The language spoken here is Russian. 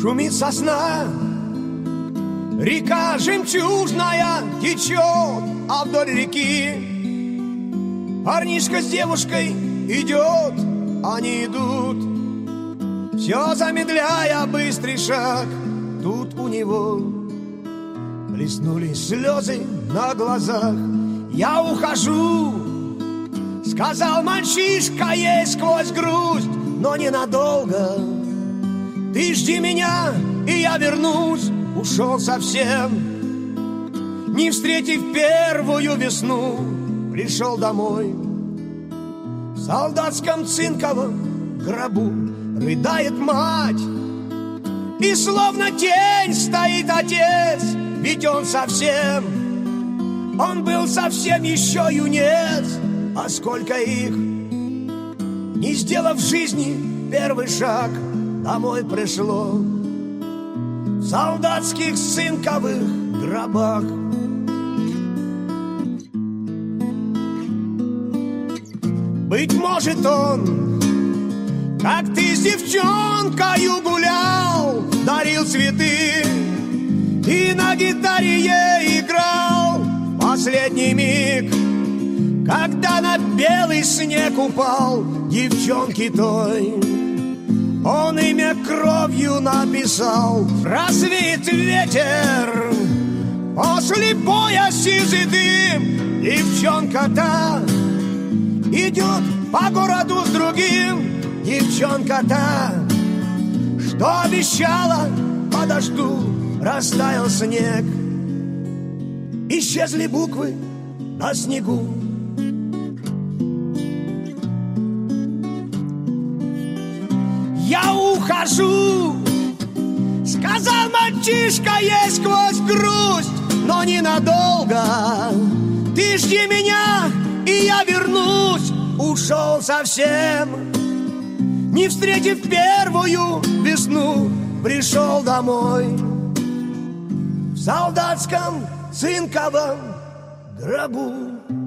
шумит сосна, река жемчужная течет, а вдоль реки парнишка с девушкой идет, они идут, все замедляя быстрый шаг. Тут у него блеснули слезы на глазах. Я ухожу, сказал мальчишка ей сквозь грусть, но ненадолго. Ты жди меня, и я вернусь. Ушел совсем, не встретив первую весну. Пришел домой в солдатском цинковом гробу. Рыдает мать, и словно тень стоит отец. Ведь он был совсем еще юнец. А сколько их, не сделав в жизни первый шаг, домой пришло в солдатских цинковых гробах. Быть может, он, как ты с девчонкою гулял, дарил цветы и на гитаре ей играл. В последний миг, когда на белый снег упал девчонки той, он имя кровью написал. Развеет ветер, после боя сизый дым. Девчонка-то идет по городу с другим. Девчонка-то, что обещала, подожду. Растаял снег, исчезли буквы на снегу. Я ухожу, сказал мальчишка ей сквозь грусть, но ненадолго. Ты жди меня, и я вернусь. Ушел совсем, не встретив первую весну. Пришел домой в солдатском цинковом гробу.